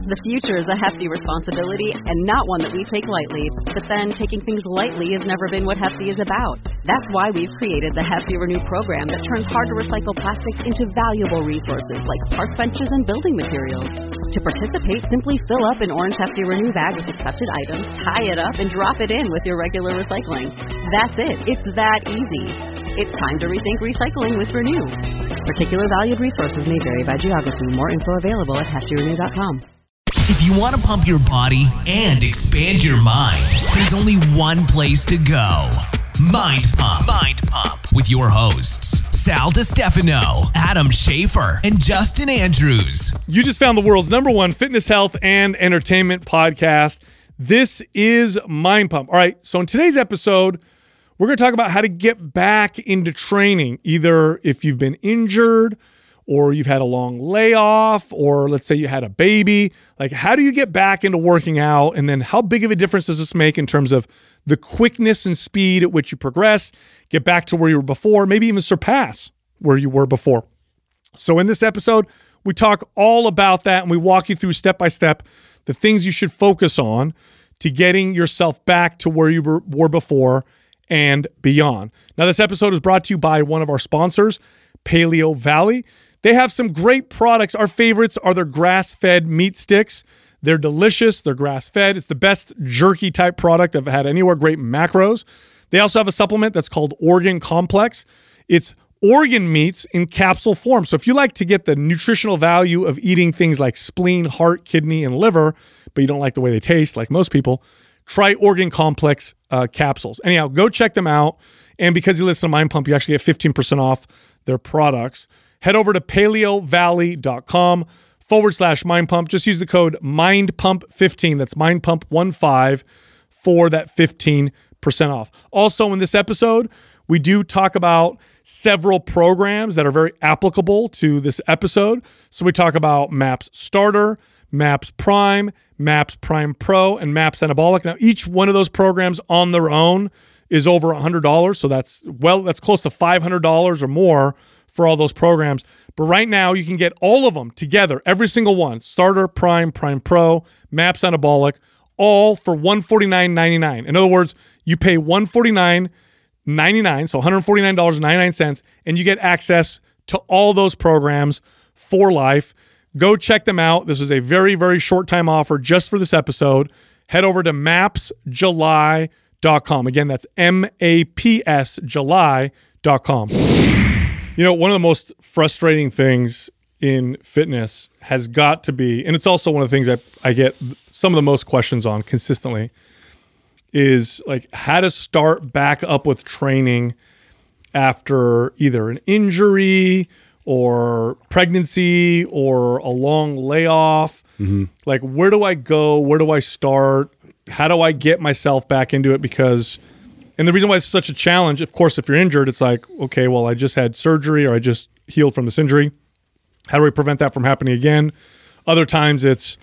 The future is a hefty responsibility and not one that we take lightly. But then taking things lightly has never been what Hefty is about. That's why we've created the Hefty Renew program that turns hard-to-recycle plastics into valuable resources like park benches and building materials. To participate, simply fill up an orange Hefty Renew bag with accepted items, tie it up, and drop it in with your regular recycling. That's it. It's that easy. It's time to rethink recycling with Renew. Particular valued resources may vary by geography. More info available at heftyrenew.com. If you want to pump your body and expand your mind, there's only one place to go. Mind Pump. Mind Pump with your hosts, Sal DiStefano, Adam Schafer, and Justin Andrews. You just found the world's #1 fitness, health, and entertainment podcast. This is Mind Pump. All right, so in today's episode, we're going to talk about how to get back into training, either if you've been injured or you've had a long layoff, or let's say you had a baby. Like, how do you get back into working out? And then how big of a difference does this make in terms of the quickness and speed at which you progress, get back to where you were before, maybe even surpass where you were before? So in this episode, we talk all about that, and we walk you through step by step the things you should focus on to getting yourself back to where you were before and beyond. Now, this episode is brought to you by one of our sponsors, Paleo Valley. They have some great products. Our favorites are their grass-fed meat sticks. They're delicious. They're grass-fed. It's the best jerky-type product I've had anywhere. Great macros. They also have a supplement that's called Organ Complex. It's organ meats in capsule form. So if you like to get the nutritional value of eating things like spleen, heart, kidney, and liver, but you don't like the way they taste, like most people, try Organ Complex capsules. Anyhow, go check them out. And because you listen to Mind Pump, you actually get 15% off their products. Head over to paleovalley.com/Mind Pump. Just use the code MINDPUMP15. That's MINDPUMP15 for that 15% off. Also, in this episode, we do talk about several programs that are very applicable to this episode. So we talk about MAPS Starter, MAPS Prime, MAPS Prime Pro, and MAPS Anabolic. Now, each one of those programs on their own is over $100. So that's close to $500 or more for all those programs. But right now, you can get all of them together, every single one, Starter, Prime, Prime Pro, MAPS Anabolic, all for $149.99. In other words, you pay $149.99, so $149.99, and you get access to all those programs for life. Go check them out. This is a very, very short-time offer just for this episode. Head over to mapsjuly.com. Again, that's MAPSjuly.com. You know, one of the most frustrating things in fitness has got to be, and it's also one of the things that I get some of the most questions on consistently, is like how to start back up with training after either an injury or pregnancy or a long layoff. Mm-hmm. Like, where do I go? Where do I start? How do I get myself back into it? Because, and the reason why it's such a challenge, of course, if you're injured, it's like, okay, well, I just had surgery or I just healed from this injury. How do I prevent that from happening again? Other times it's,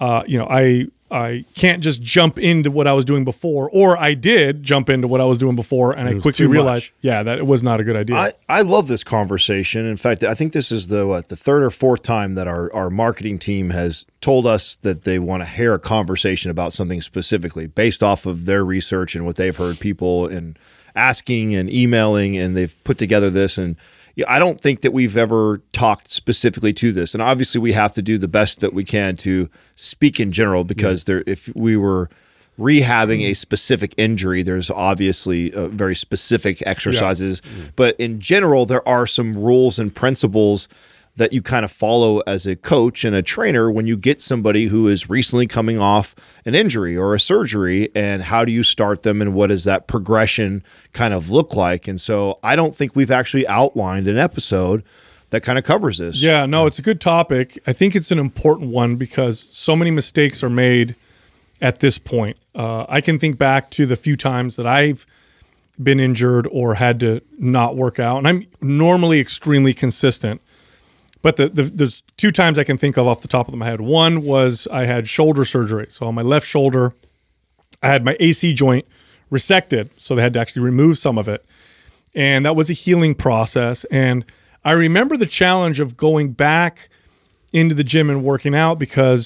I can't just jump into what I was doing before, or I did jump into what I was doing before, and I quickly realized, that it was not a good idea. I love this conversation. In fact, I think this is the third or fourth time that our marketing team has told us that they want to hear a conversation about something specifically based off of their research and what they've heard people and asking and emailing, and they've put together this. And I don't think that we've ever talked specifically to this. And obviously we have to do the best that we can to speak in general, because if we were rehabbing a specific injury, there's obviously very specific exercises. Yeah. But in general, there are some rules and principles that you kind of follow as a coach and a trainer when you get somebody who is recently coming off an injury or a surgery, and how do you start them and what does that progression kind of look like? And so I don't think we've actually outlined an episode that kind of covers this. Yeah, no, it's a good topic. I think it's an important one because so many mistakes are made at this point. I can think back to the few times that I've been injured or had to not work out, and I'm normally extremely consistent. But there's two times I can think of off the top of my head. One was I had shoulder surgery. So on my left shoulder, I had my AC joint resected. So they had to actually remove some of it. And that was a healing process. And I remember the challenge of going back into the gym and working out because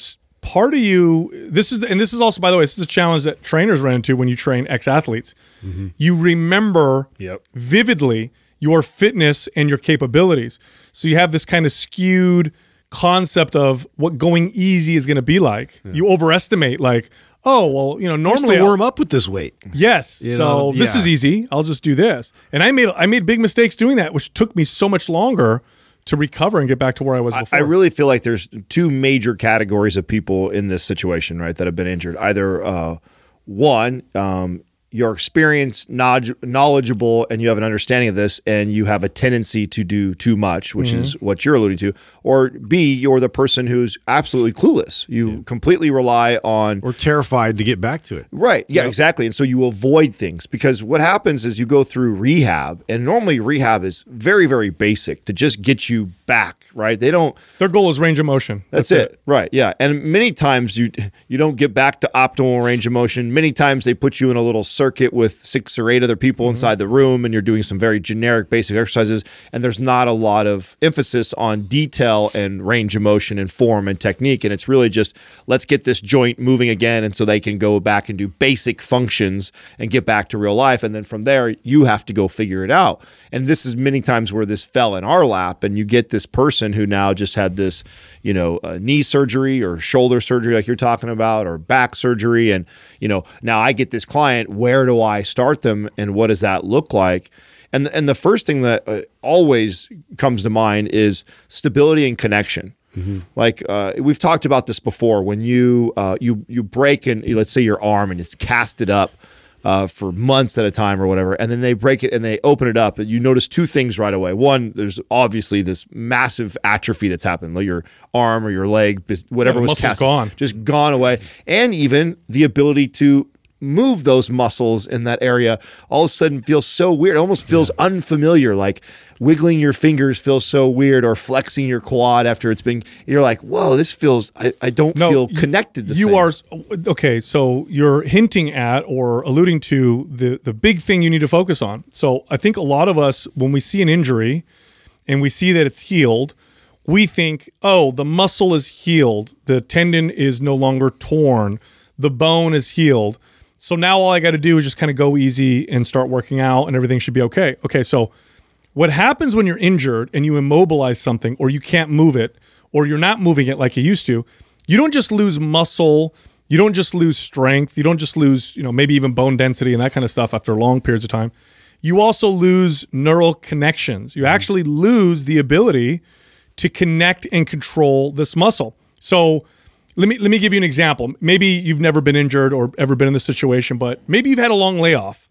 part of you, this is also, by the way, this is a challenge that trainers run into when you train ex-athletes. Mm-hmm. You remember vividly your fitness and your capabilities. So you have this kind of skewed concept of what going easy is going to be like. Yeah. You overestimate, like, oh, well, normally I warm up with this weight. Yes. This is easy. I'll just do this. And I made big mistakes doing that, which took me so much longer to recover and get back to where I was before. I really feel like there's two major categories of people in this situation, right, that have been injured. Either one, you're experienced, knowledgeable, and you have an understanding of this, and you have a tendency to do too much, which is what you're alluding to. Or B, you're the person who's absolutely clueless. You completely rely on... Or terrified to get back to it. Right. Yeah, exactly. And so you avoid things, because what happens is you go through rehab, and normally rehab is very, very basic to just get you back, right? Their goal is range of motion. That's it. Right. Yeah. And many times you don't get back to optimal range of motion. Many times they put you in a little circuit with 6 or 8 other people inside the room, and you're doing some very generic basic exercises, and there's not a lot of emphasis on detail and range of motion and form and technique. And it's really just, let's get this joint moving again, and so they can go back and do basic functions and get back to real life. And then from there, you have to go figure it out. And this is many times where this fell in our lap, and you get this person who now just had this, knee surgery or shoulder surgery like you're talking about, or back surgery. And, now I get this client, where do I start them, and what does that look like? And the first thing that always comes to mind is stability and connection. Mm-hmm. Like we've talked about this before. When you break, and let's say your arm, and it's casted up for months at a time or whatever, and then they break it and they open it up, and you notice 2 things right away. One, there's obviously this massive atrophy that's happened, like your arm or your leg, whatever was casted, just gone away, and even the ability to move those muscles in that area all of a sudden feels so weird. It almost feels unfamiliar, like wiggling your fingers feels so weird, or flexing your quad after it's been, you're like, whoa, this feels, I don't feel connected the same. Okay, so you're hinting at or alluding to the big thing you need to focus on. So I think a lot of us, when we see an injury and we see that it's healed, we think, oh, the muscle is healed, the tendon is no longer torn, the bone is healed. So now all I got to do is just kind of go easy and start working out, and everything should be okay. Okay, so what happens when you're injured and you immobilize something, or you can't move it, or you're not moving it like you used to, you don't just lose muscle, you don't just lose strength, you don't just lose, maybe even bone density and that kind of stuff after long periods of time. You also lose neural connections. You actually lose the ability to connect and control this muscle. So Let me give you an example. Maybe you've never been injured or ever been in this situation, but maybe you've had a long layoff.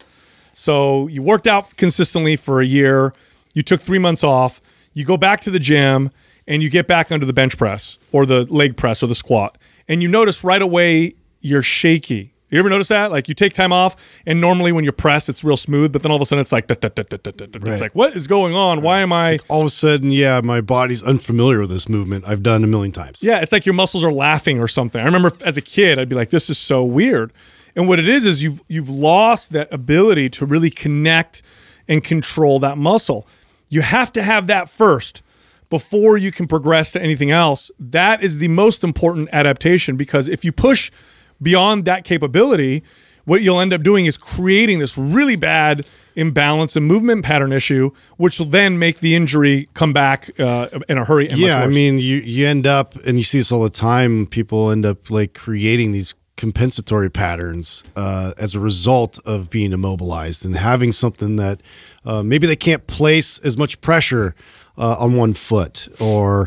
So you worked out consistently for a year, you took 3 months off, you go back to the gym, and you get back under the bench press or the leg press or the squat, and you notice right away you're shaky. You ever notice that? Like you take time off, and normally when you press, it's real smooth, but then all of a sudden it's like, it's like, what is going on? Why am I? Like all of a sudden, my body's unfamiliar with this movement I've done a million times. Yeah, it's like your muscles are laughing or something. I remember as a kid, I'd be like, this is so weird. And what it is you've lost that ability to really connect and control that muscle. You have to have that first before you can progress to anything else. That is the most important adaptation, because if you push beyond that capability, what you'll end up doing is creating this really bad imbalance and movement pattern issue, which will then make the injury come back in a hurry. And much worse. I mean, you end up, and you see this all the time, people end up like creating these compensatory patterns as a result of being immobilized and having something that maybe they can't place as much pressure on one foot, or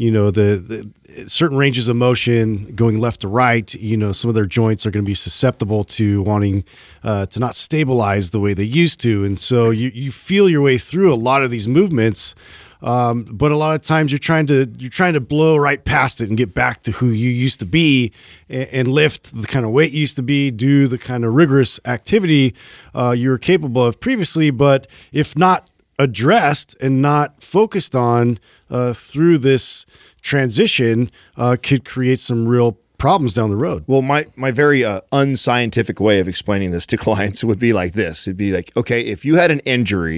the certain ranges of motion going left to right. Some of their joints are going to be susceptible to wanting to not stabilize the way they used to, and so you feel your way through a lot of these movements. But a lot of times you're trying to blow right past it and get back to who you used to be, and lift the kind of weight you used to be, do the kind of rigorous activity you were capable of previously. But if not addressed and not focused on through this transition, could create some real problems down the road. Well, my very unscientific way of explaining this to clients would be like this. It'd be like, okay, if you had an injury,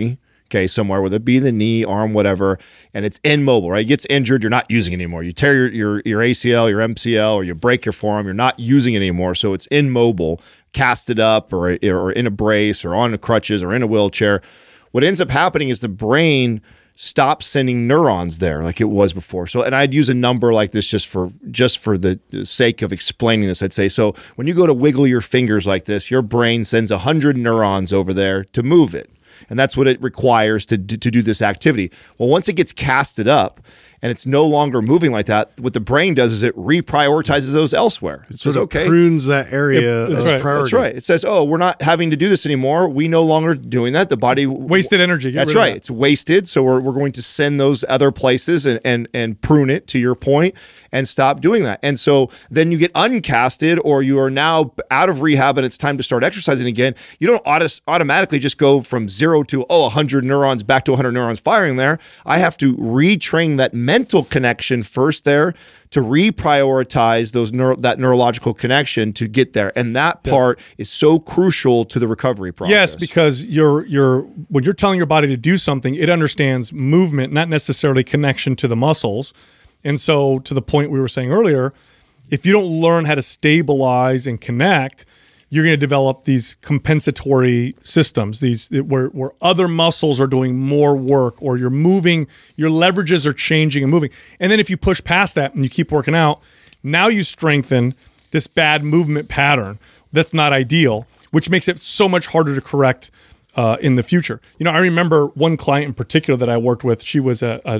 okay, somewhere, whether it be the knee, arm, whatever, and it's immobile, right? It gets injured, you're not using it anymore. You tear your ACL, your MCL, or you break your forearm, you're not using it anymore, so it's immobile, casted up or in a brace or on crutches or in a wheelchair. What ends up happening is the brain stops sending neurons there like it was before. So, and I'd use a number like this just for the sake of explaining this. I'd say, so when you go to wiggle your fingers like this, your brain sends 100 neurons over there to move it. And that's what it requires to do this activity. Well, once it gets casted up and it's no longer moving like that, what the brain does is it reprioritizes those elsewhere. It says, okay, prunes that area of priority. That's right. It says, oh, we're not having to do this anymore. We no longer doing that. The body wasted energy. That's right. It's wasted. So we're going to send those other places and prune it, to your point, and stop doing that. And so then you get uncasted, or you are now out of rehab and it's time to start exercising again. You don't automatically just go from 0 to 100 neurons back to 100 neurons firing there. I have to retrain that mental connection first there to reprioritize that neurological connection to get there. And that part is so crucial to the recovery process. Yes, because when you're telling your body to do something, it understands movement, not necessarily connection to the muscles. And so, to the point we were saying earlier, if you don't learn how to stabilize and connect, you're going to develop these compensatory systems, where other muscles are doing more work, or you're moving, your leverages are changing and moving. And then if you push past that and you keep working out, now you strengthen this bad movement pattern that's not ideal, which makes it so much harder to correct in the future. I remember one client in particular that I worked with. She was a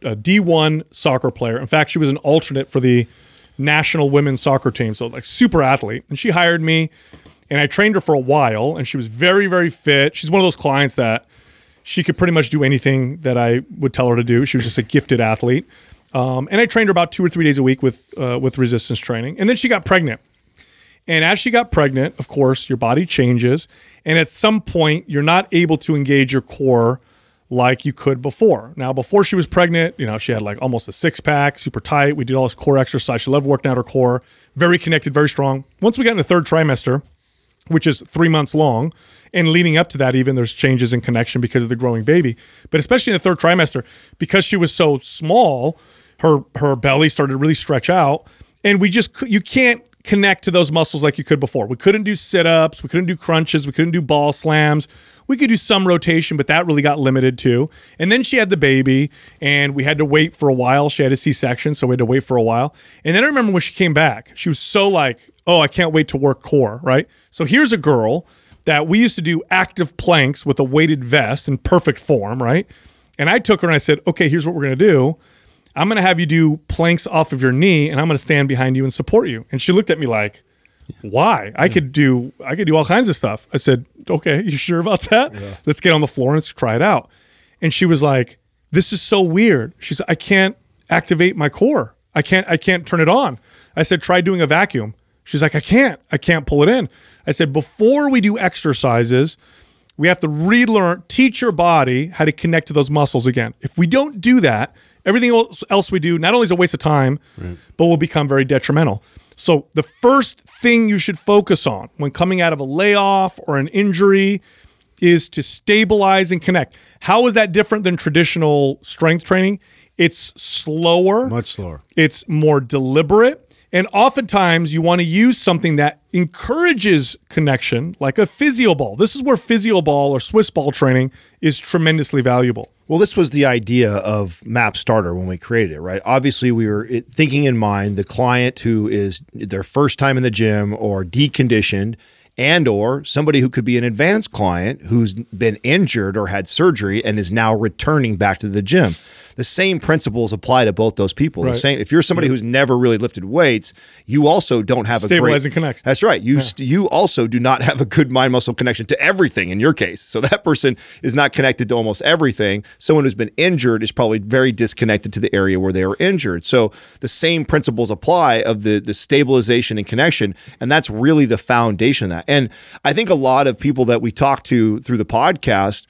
D1 soccer player. In fact, she was an alternate for the national women's soccer team, so like super athlete. And she hired me, and I trained her for a while, and she was very, very fit. She's one of those clients that she could pretty much do anything that I would tell her to do. She was just a gifted athlete. And I trained her about 2 or 3 days a week with resistance training. And then she got pregnant. And as she got pregnant, of course, your body changes. And at some point, you're not able to engage your core like you could before. Now, before she was pregnant, she had like almost a six-pack, super tight. We did all this core exercise. She loved working out her core, very connected, very strong. Once we got in the third trimester, which is 3 months long, and leading up to that even, there's changes in connection because of the growing baby. But especially in the third trimester, because she was so small, her belly started to really stretch out. And you can't connect to those muscles like you could before. We couldn't do sit-ups, we couldn't do crunches, we couldn't do ball slams. We could do some rotation, but that really got limited too. And then she had the baby, and we had to wait for a while. She had a C-section, so we had to wait for a while. And then I remember when she came back, she was so like, oh, I can't wait to work core, right? So here's a girl that we used to do active planks with a weighted vest in perfect form, right? And I took her and I said, okay, here's what we're going to do. I'm going to have you do planks off of your knee, and I'm going to stand behind you and support you. And she looked at me like, why? I could do all kinds of stuff. I said, okay, you sure about that? Yeah. Let's get on the floor and let's try it out. And she was like, this is so weird. She said, I can't activate my core. I can't turn it on. I said, try doing a vacuum. She's like, I can't pull it in. I said, before we do exercises, we have to teach your body how to connect to those muscles again. If we don't do that, everything else we do not only is a waste of time, right, but will become very detrimental. So the first thing you should focus on when coming out of a layoff or an injury is to stabilize and connect. How is that different than traditional strength training? It's slower. Much slower. It's more deliberate. And oftentimes you want to use something that encourages connection, like a physio ball. This is where physio ball or Swiss ball training is tremendously valuable. Well, this was the idea of Map Starter when we created it, right? Obviously, we were thinking in mind the client who is their first time in the gym or deconditioned, and or somebody who could be an advanced client who's been injured or had surgery and is now returning back to the gym. The same principles apply to both those people. Right. The same. If you're somebody who's never really lifted weights, you also don't have stabilize and connect. That's right. You also do not have a good mind-muscle connection to everything in your case. So that person is not connected to almost everything. Someone who's been injured is probably very disconnected to the area where they were injured. So the same principles apply of the stabilization and connection, and that's really the foundation of that. And I think a lot of people that we talk to through the podcast,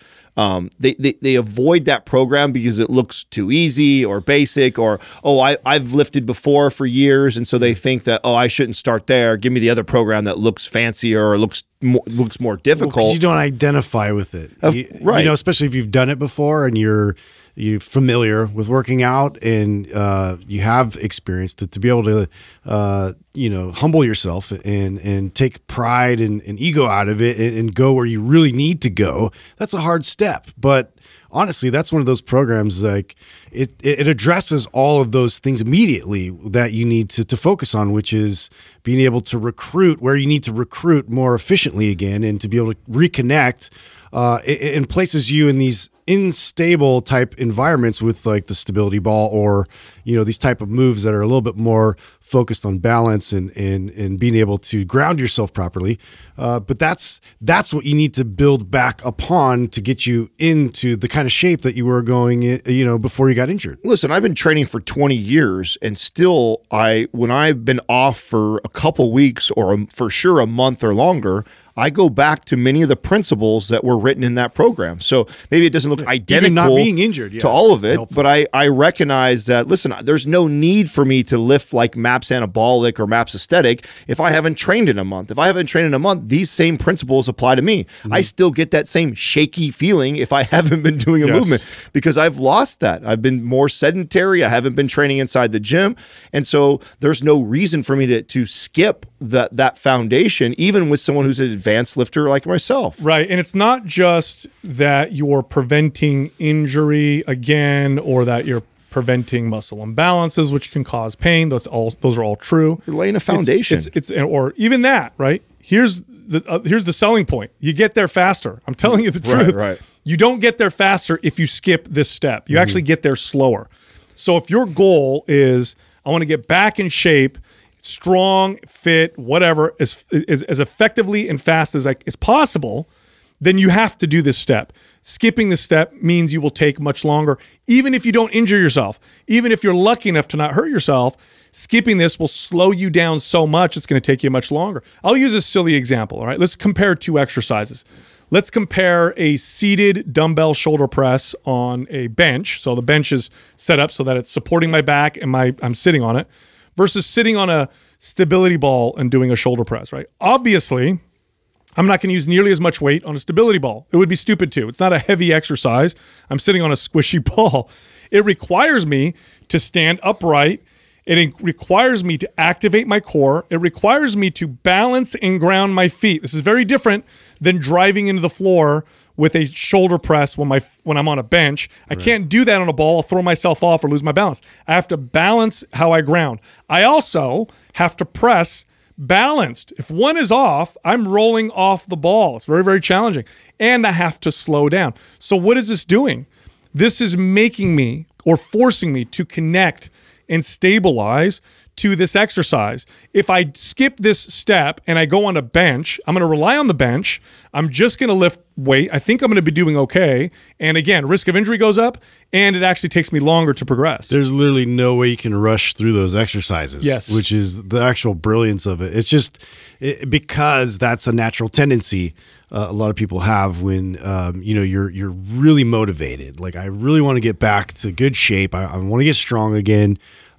they avoid that program because it looks too easy or basic, or, I've lifted before for years, and so they think that, I shouldn't start there. Give me the other program that looks fancier or looks looks more difficult. 'Cause you don't identify with it, right? You know, especially if you've done it before and you're familiar with working out and you have experience to be able to humble yourself and take pride and ego out of it and go where you really need to go. That's a hard step, but honestly, that's one of those programs like it addresses all of those things immediately that you need to focus on, which is being able to recruit where you need to recruit more efficiently again, and to be able to reconnect. It places you in these unstable type environments with like the stability ball, or these type of moves that are a little bit more focused on balance and being able to ground yourself properly. But that's what you need to build back upon to get you into the kind of shape that you were going, before you got injured. Listen, I've been training for 20 years, and still, when I've been off for a couple weeks or for sure a month or longer, I go back to many of the principles that were written in that program. So maybe it doesn't look identical not being injured, to all of it, but I recognize that, listen, there's no need for me to lift like MAPS Anabolic or MAPS Aesthetic if I haven't trained in a month. If I haven't trained in a month, these same principles apply to me. Mm-hmm. I still get that same shaky feeling if I haven't been doing a movement, because I've lost that. I've been more sedentary. I haven't been training inside the gym. And so there's no reason for me to skip that foundation, even with someone who's an advanced lifter like myself. Right. And it's not just that you're preventing injury again, or that you're preventing muscle imbalances, which can cause pain. Those are all true. You're laying a foundation. Or even that, right? Here's the selling point. You get there faster. I'm telling you the truth. Right. You don't get there faster if you skip this step. You actually get there slower. So if your goal is, I want to get back in shape, strong, fit, whatever, as effectively and fast as possible, then you have to do this step. Skipping this step means you will take much longer. Even if you don't injure yourself, even if you're lucky enough to not hurt yourself, skipping this will slow you down so much, it's going to take you much longer. I'll use a silly example, all right? Let's compare two exercises. Let's compare a seated dumbbell shoulder press on a bench. So the bench is set up so that it's supporting my back and I'm sitting on it, versus sitting on a stability ball and doing a shoulder press, right? Obviously, I'm not going to use nearly as much weight on a stability ball. It would be stupid to. It's not a heavy exercise. I'm sitting on a squishy ball. It requires me to stand upright. It requires me to activate my core. It requires me to balance and ground my feet. This is very different than driving into the floor with a shoulder press when I'm on a bench. I can't do that on a ball. I'll throw myself off or lose my balance. I have to balance how I ground. I also have to press balanced. If one is off, I'm rolling off the ball. It's very, very challenging. And I have to slow down. So what is this doing? This is making me, or forcing me, to connect and stabilize to this exercise. If I skip this step and I go on a bench, I'm going to rely on the bench. I'm just going to lift weight. I think I'm going to be doing okay. And again, risk of injury goes up, and it actually takes me longer to progress. There's literally no way you can rush through those exercises. Yes. Which is the actual brilliance of it. It's just because that's a natural tendency a lot of people have when you're really motivated. Like, I really want to get back to good shape. I want to get strong again.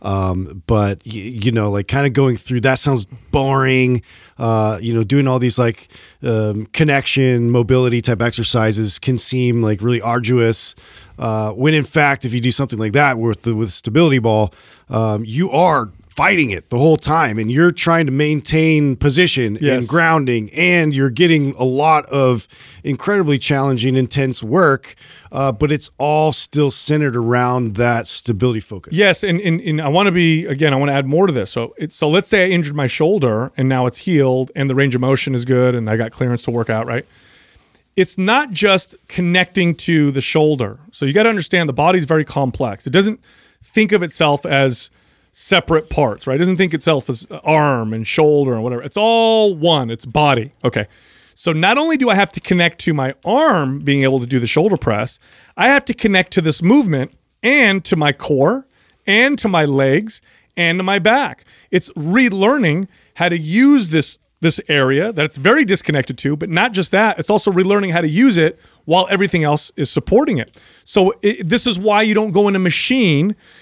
But like kind of going through that sounds boring. Doing all these like connection, mobility type exercises can seem like really arduous. When in fact, if you do something like that with stability ball, you are fighting it the whole time, and you're trying to maintain position and grounding, and you're getting a lot of incredibly challenging, intense work, but it's all still centered around that stability focus. Yes, and I want to add more to this. So let's say I injured my shoulder, and now it's healed, and the range of motion is good, and I got clearance to work out, right? It's not just connecting to the shoulder. So you got to understand the body's very complex. It doesn't think of itself as separate parts, right? It doesn't think itself as arm and shoulder and whatever. It's all one. It's body. Okay. So not only do I have to connect to my arm being able to do the shoulder press, I have to connect to this movement and to my core and to my legs and to my back. It's relearning how to use this area that it's very disconnected to, but not just that, it's also relearning how to use it while everything else is supporting it. So this is why you don't go in a machine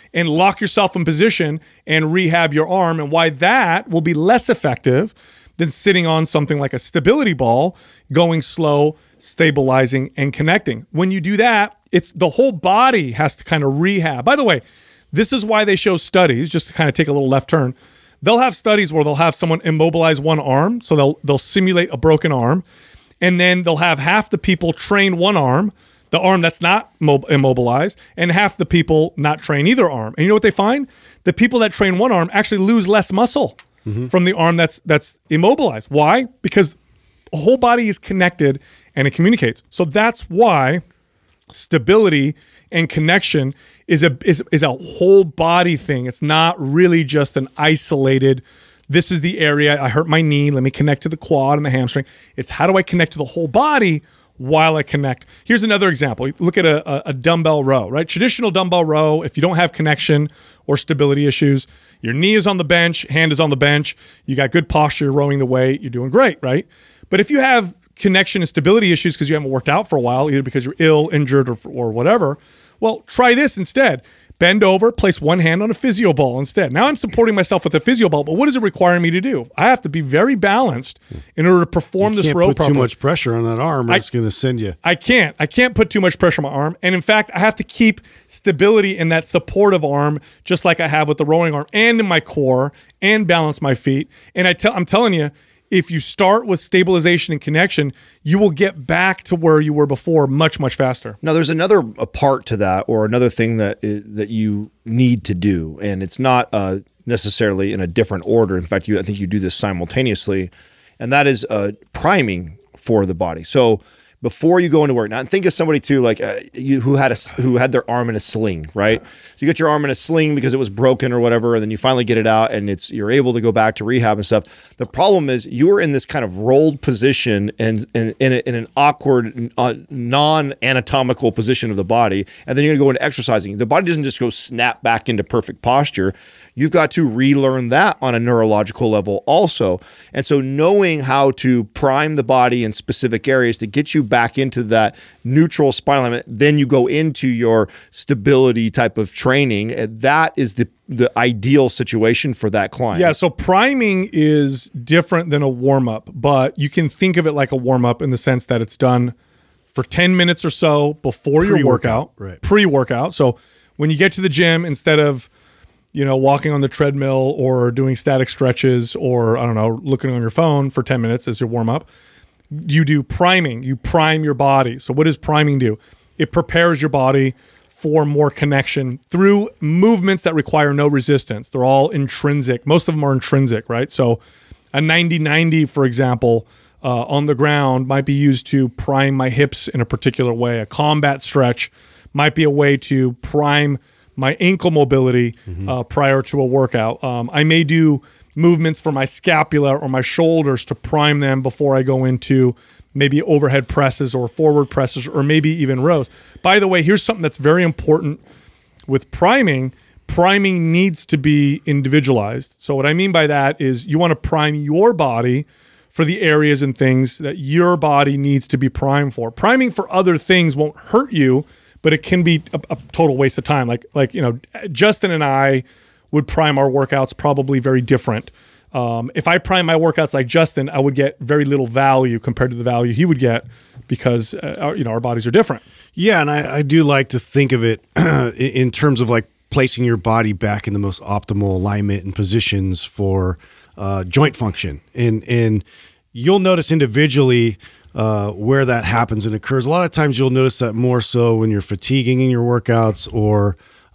and lock yourself in position and rehab your arm, and why that will be less effective than sitting on something like a stability ball, going slow, stabilizing, and connecting. When you do that, it's the whole body has to kind of rehab. By the way, this is why they show studies, just to kind of take a little left turn. They'll have studies where they'll have someone immobilize one arm, so they'll simulate a broken arm, and then they'll have half the people train one arm, the arm that's not immobilized, and half the people not train either arm. And you know what they find? The people that train one arm actually lose less muscle from the arm that's immobilized. Why? Because the whole body is connected and it communicates. So that's why stability and connection is a whole body thing. It's not really just an isolated, this is the area, I hurt my knee, let me connect to the quad and the hamstring. It's how do I connect to the whole body while I connect. Here's another example. Look at a dumbbell row, right? Traditional dumbbell row, if you don't have connection or stability issues, your knee is on the bench, hand is on the bench, you got good posture, you're rowing the weight, you're doing great, right? But if you have connection and stability issues because you haven't worked out for a while, either because you're ill, injured, or whatever, well, try this instead. Bend over, place one hand on a physio ball instead. Now I'm supporting myself with a physio ball, but what does it require me to do? I have to be very balanced in order to perform this row properly. You can't put too much pressure on that arm. It's going to send you. I can't put too much pressure on my arm. And in fact, I have to keep stability in that supportive arm, just like I have with the rowing arm, and in my core, and balance my feet. And I'm telling you, if you start with stabilization and connection, you will get back to where you were before much, much faster. Now, there's another part to that, or another thing that you need to do, and it's not necessarily in a different order. In fact, I think you do this simultaneously, and that is priming for the body. So before you go into work, now think of somebody too, like who had their arm in a sling, right? So you get your arm in a sling because it was broken or whatever, and then you finally get it out, and you're able to go back to rehab and stuff. The problem is you are in this kind of rolled position and in an awkward, non-anatomical position of the body, and then you're going to go into exercising. The body doesn't just go snap back into perfect posture. You've got to relearn that on a neurological level also. And so knowing how to prime the body in specific areas to get you back into that neutral spinal alignment, then you go into your stability type of training. And that is the ideal situation for that client. Yeah, so priming is different than a warm-up, but you can think of it like a warm-up in the sense that it's done for 10 minutes or so before your workout, right. Pre-workout. So when you get to the gym, instead of walking on the treadmill or doing static stretches or, I don't know, looking on your phone for 10 minutes as your warm-up, you do priming. You prime your body. So what does priming do? It prepares your body for more connection through movements that require no resistance. They're all intrinsic. Most of them are intrinsic, right? So a 90-90, for example, on the ground might be used to prime my hips in a particular way. A combat stretch might be a way to prime my ankle mobility prior to a workout. I may do movements for my scapula or my shoulders to prime them before I go into maybe overhead presses or forward presses or maybe even rows. By the way, here's something that's very important with priming. Priming needs to be individualized. So what I mean by that is you want to prime your body for the areas and things that your body needs to be primed for. Priming for other things won't hurt you, but it can be a total waste of time. Like Justin and I would prime our workouts probably very different. If I prime my workouts like Justin, I would get very little value compared to the value he would get because our bodies are different. Yeah, and I do like to think of it in terms of like placing your body back in the most optimal alignment and positions for joint function. And you'll notice individually where that happens and occurs. A lot of times you'll notice that more so when you're fatiguing in your workouts or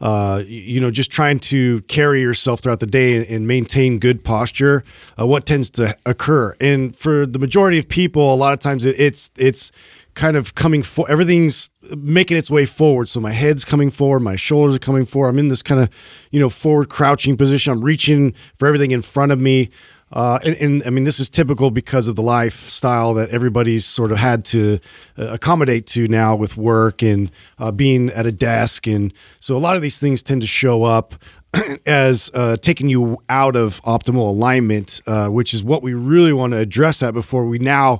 just trying to carry yourself throughout the day and maintain good posture. What tends to occur, and for the majority of people, a lot of times it's kind of coming everything's making its way forward. So my head's coming forward, my shoulders are coming forward. I'm in this kind of forward crouching position. I'm reaching for everything in front of me. And I mean, this is typical because of the lifestyle that everybody's sort of had to accommodate to now with work and being at a desk. And so a lot of these things tend to show up as taking you out of optimal alignment, which is what we really want to address that before we now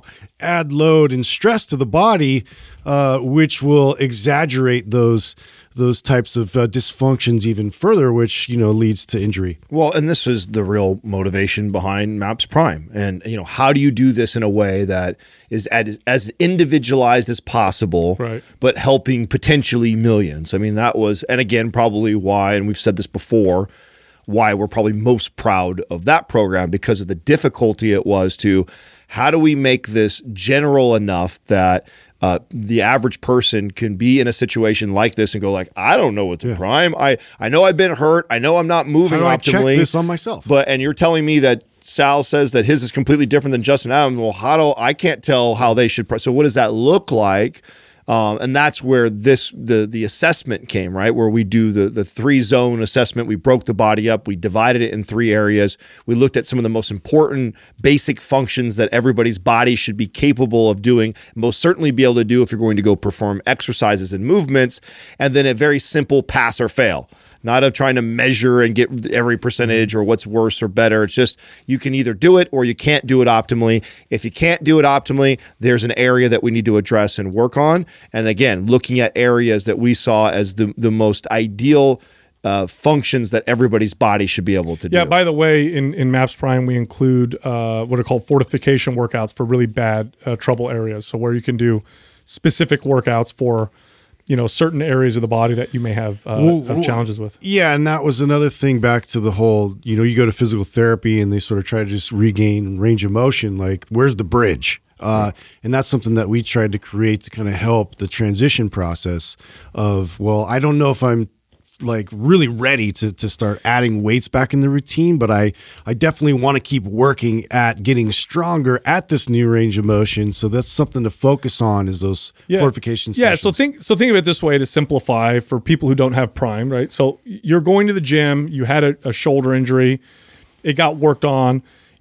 add load and stress to the body, which will exaggerate those types of dysfunctions even further, which leads to injury. Well, and this is the real motivation behind MAPS Prime. And how do you do this in a way that is as individualized as possible, right, but helping potentially millions? I mean, that was, and again, probably why, and we've said this before, why we're probably most proud of that program, because of the difficulty it was to, how do we make this general enough that the average person can be in a situation like this and go like, I don't know what to prime. I know I've been hurt. I know I'm not moving optimally. I check this on myself? And you're telling me that Sal says that his is completely different than Justin Adams. Well, I can't tell how they should. So what does that look like? And that's where the assessment came, right? Where we do the 3-zone assessment. We broke the body up. We divided it in 3 areas. We looked at some of the most important basic functions that everybody's body should be capable of doing, most certainly be able to do if you're going to go perform exercises and movements, and then a very simple pass or fail. Not of trying to measure and get every percentage or what's worse or better. It's just you can either do it or you can't do it optimally. If you can't do it optimally, there's an area that we need to address and work on. And again, looking at areas that we saw as the most ideal functions that everybody's body should be able to do. Yeah, by the way, in MAPS Prime, we include what are called fortification workouts for really bad trouble areas. So where you can do specific workouts for certain areas of the body that you may have challenges with. Yeah, and that was another thing back to the whole, you go to physical therapy and they sort of try to just regain range of motion. Like, where's the bridge? And that's something that we tried to create to kind of help the transition process of, well, I don't know if I'm like really ready to start adding weights back in the routine, but I definitely want to keep working at getting stronger at this new range of motion. So that's something to focus on, is those fortification sessions. So think of it this way to simplify for people who don't have Prime, right? So you're going to the gym, you had a shoulder injury, it got worked on.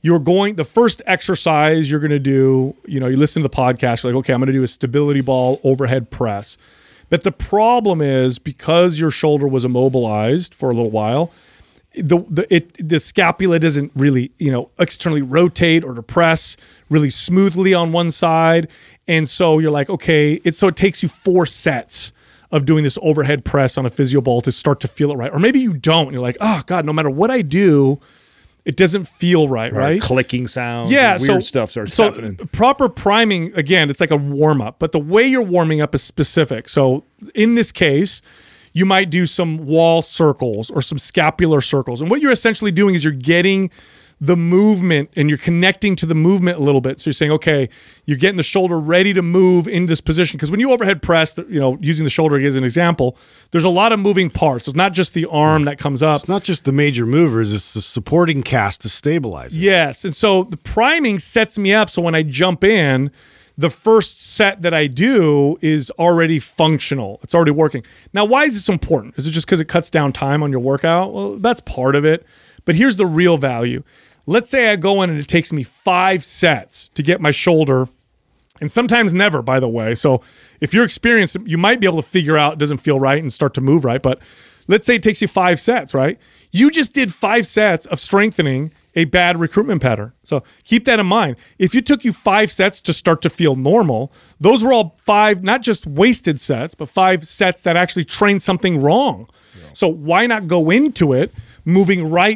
The first exercise you're going to do, you listen to the podcast, you're like, okay, I'm going to do a stability ball overhead press. But the problem is, because your shoulder was immobilized for a little while, the scapula doesn't really, externally rotate or depress really smoothly on one side. And so you're like, okay, it takes you 4 sets of doing this overhead press on a physio ball to start to feel it right. Or maybe you don't. And you're like, oh God, no matter what I do, it doesn't feel right? Clicking sounds, weird stuff starts happening. Proper priming, again, it's like a warm-up, but the way you're warming up is specific. So in this case, you might do some wall circles or some scapular circles. And what you're essentially doing is you're getting the movement and you're connecting to the movement a little bit. So you're saying, okay, you're getting the shoulder ready to move into this position. Because when you overhead press, using the shoulder as an example, there's a lot of moving parts. It's not just the arm that comes up. It's not just the major movers, it's the supporting cast to stabilize it. Yes. And so the priming sets me up so when I jump in, the first set that I do is already functional. It's already working. Now, why is this important? Is it just because it cuts down time on your workout? Well, that's part of it. But here's the real value. Let's say I go in and it takes me 5 sets to get my shoulder, and sometimes never, by the way. So if you're experienced, you might be able to figure out it doesn't feel right and start to move right. But let's say it takes you 5 sets, right? You just did 5 sets of strengthening a bad recruitment pattern. So keep that in mind. If it took you 5 sets to start to feel normal, those were all 5, not just wasted sets, but 5 sets that actually trained something wrong. Yeah. So why not go into it moving right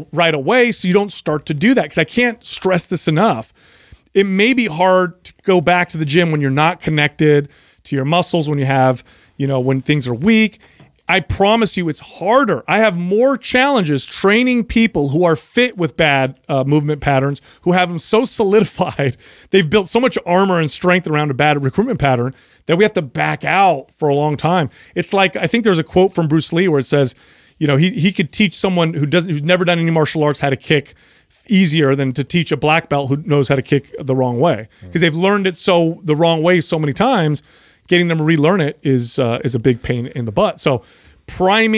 away so you don't start to do that? Because I can't stress this enough. It may be hard to go back to the gym when you're not connected to your muscles, when you have, when things are weak. I promise you it's harder. I have more challenges training people who are fit with bad movement patterns, who have them so solidified, they've built so much armor and strength around a bad recruitment pattern that we have to back out for a long time. It's like, I think there's a quote from Bruce Lee where it says, he could teach someone who's never done any martial arts how to kick easier than to teach a black belt who knows how to kick the wrong way, because they've learned it the wrong way so many times. Getting them to relearn it is a big pain in the butt. So priming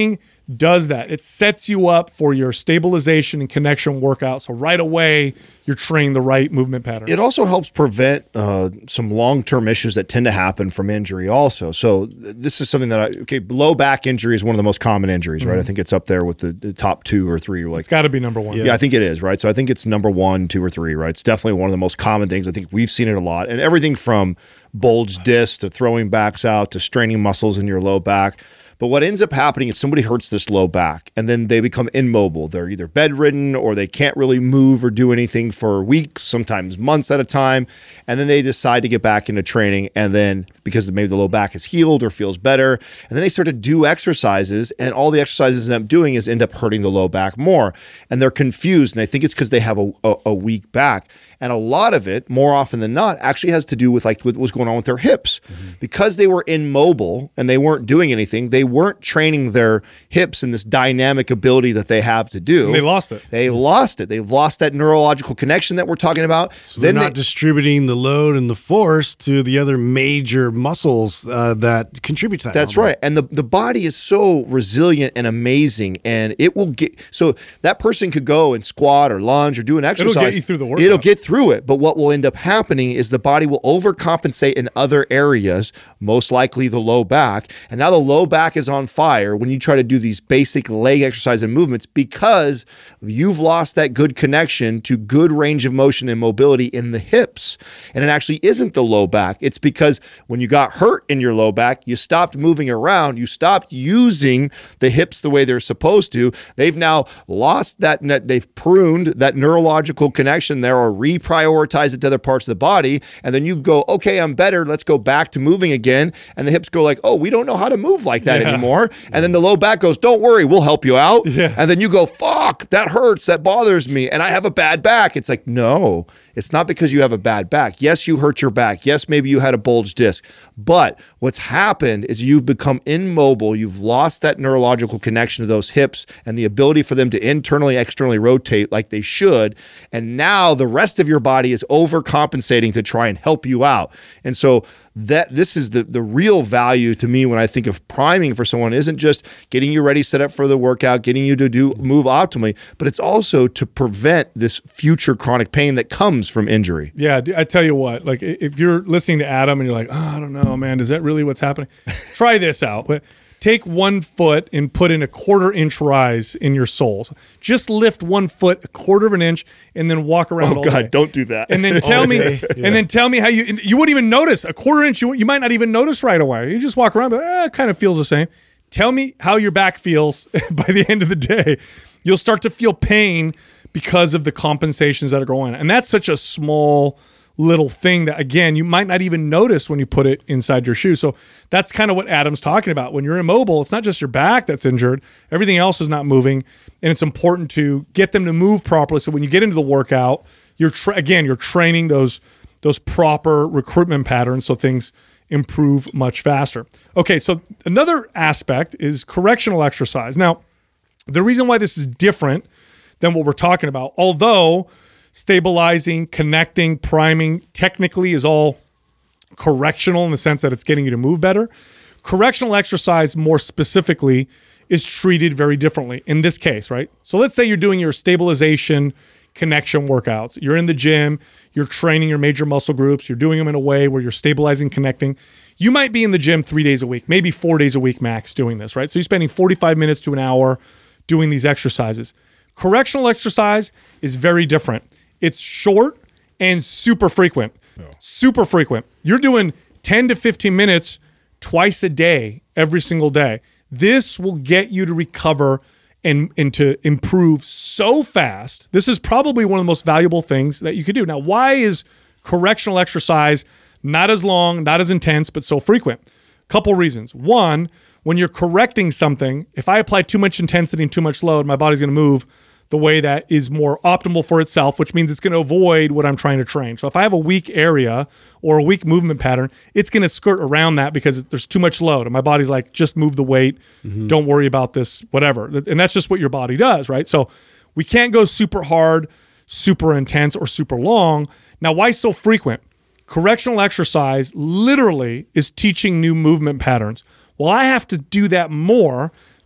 does that. It sets you up for your stabilization and connection workout. So right away, you're training the right movement pattern. It also helps prevent some long-term issues that tend to happen from injury also. So this is something that low back injury is one of the most common injuries, right? I think it's up there with the top 2 or 3. It's got to be number 1. Yeah, I think it is, right? So I think it's number 1, 2, or 3, right? It's definitely one of the most common things. I think we've seen it a lot. And everything from bulged discs to throwing backs out to straining muscles in your low back. But what ends up happening is somebody hurts this low back and then they become immobile. They're either bedridden or they can't really move or do anything for weeks, sometimes months at a time. And then they decide to get back into training. And then because maybe the low back is healed or feels better, and then they start to do exercises, and all the exercises end up doing is end up hurting the low back more. And they're confused, and they think it's because they have a weak back. And a lot of it, more often than not, actually has to do with with what's going on with their hips. Because they were immobile and they weren't doing anything, they weren't training their hips in this dynamic ability that they have to do. And they lost it. They lost it. They've lost that neurological connection that we're talking about. So they're not distributing the load and the force to the other major muscles that contribute to that. That's right. And the body is so resilient and amazing, and it will get, so that person could go and squat or lunge or do an exercise. It'll get you through the workout. It'll get through it. But what will end up happening is the body will overcompensate in other areas, most likely the low back. And now the low back is on fire when you try to do these basic leg exercise and movements because you've lost that good connection to good range of motion and mobility in the hips. And it actually isn't the low back. It's because when you got hurt in your low back, you stopped moving around. You stopped using the hips the way they're supposed to. They've now lost that, they've pruned that neurological connection there or reprioritize it to other parts of the body. And then you go, okay, I'm better. Let's go back to moving again. And the hips go like, oh, we don't know how to move like that anymore. And then the low back goes, don't worry, we'll help you out. Yeah. And then you go, fuck, that hurts. That bothers me. And I have a bad back. It's like, no, it's not because you have a bad back. Yes, you hurt your back. Yes, maybe you had a bulged disc. But what's happened is you've become immobile. You've lost that neurological connection to those hips and the ability for them to internally, externally rotate like they should. And now the rest of your body is overcompensating to try and help you out. And so this is the real value to me when I think of priming for someone isn't just getting you ready, set up for the workout, getting you to move optimally, but it's also to prevent this future chronic pain that comes from injury. Yeah, I tell you what, like if you're listening to Adam and you're like, oh, I don't know, man, is that really what's happening? Try this out. But take 1 foot and put in a 1/4 inch rise in your soles. Just lift 1 foot, 1/4 inch, and then walk around all day. Don't do that. And then tell me, and then tell me how you wouldn't even notice. A 1/4 inch, you might not even notice right away. You just walk around, but it kind of feels the same. Tell me how your back feels by the end of the day. You'll start to feel pain because of the compensations that are going on. And that's such a small little thing that, again, you might not even notice when you put it inside your shoe. So that's kind of what Adam's talking about. When you're immobile, it's not just your back that's injured. Everything else is not moving. And it's important to get them to move properly. So when you get into the workout, you're training those proper recruitment patterns so things improve much faster. Okay, so another aspect is correctional exercise. Now, the reason why this is different than what we're talking about, although stabilizing, connecting, priming technically is all correctional in the sense that it's getting you to move better, correctional exercise more specifically is treated very differently in this case, right? So let's say you're doing your stabilization connection workouts. You're in the gym, you're training your major muscle groups, you're doing them in a way where you're stabilizing, connecting. You might be in the gym 3 days a week, maybe 4 days a week max doing this, right? So you're spending 45 minutes to an hour doing these exercises. Correctional exercise is very different. It's short and super frequent. Super frequent. You're doing 10 to 15 minutes twice a day, every single day. This will get you to recover and to improve so fast. This is probably one of the most valuable things that you could do. Now, why is correctional exercise not as long, not as intense, but so frequent? Couple reasons. One, when you're correcting something, if I apply too much intensity and too much load, my body's going to move the way that is more optimal for itself, which means it's going to avoid what I'm trying to train. So if I have a weak area or a weak movement pattern, it's going to skirt around that because there's too much load. And my body's like, just move the weight. Don't worry about this, whatever. And that's just what your body does, right? So we can't go super hard, super intense, or super long. Now, why so frequent? Correctional exercise literally is teaching new movement patterns. Well, I have to do that more.